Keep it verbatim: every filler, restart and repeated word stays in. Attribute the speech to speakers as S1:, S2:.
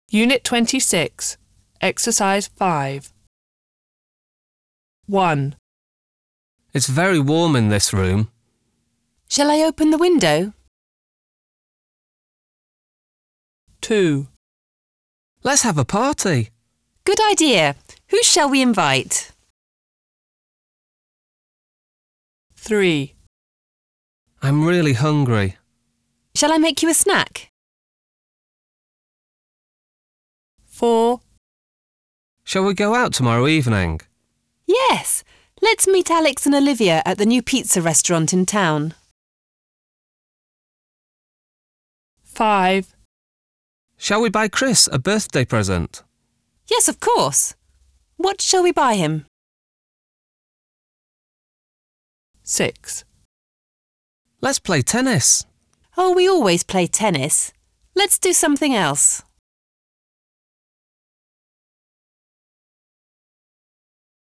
S1: Unit twenty-six, Exercise five. one.
S2: It's very warm in this room.
S3: Shall I open the window?
S1: two.
S2: Let's have a party.
S3: Good idea. Who shall we invite?
S1: three.
S2: I'm really hungry.
S3: Shall I make you a snack?
S1: four.
S2: Shall we go out tomorrow evening?
S3: Yes. Let's meet Alex and Olivia at the new pizza restaurant in town.
S1: five.
S2: Shall we buy Chris a birthday present?
S3: Yes, of course. What shall we buy him?
S1: six.
S2: Let's play tennis.
S3: Oh, we always play tennis. Let's do something else.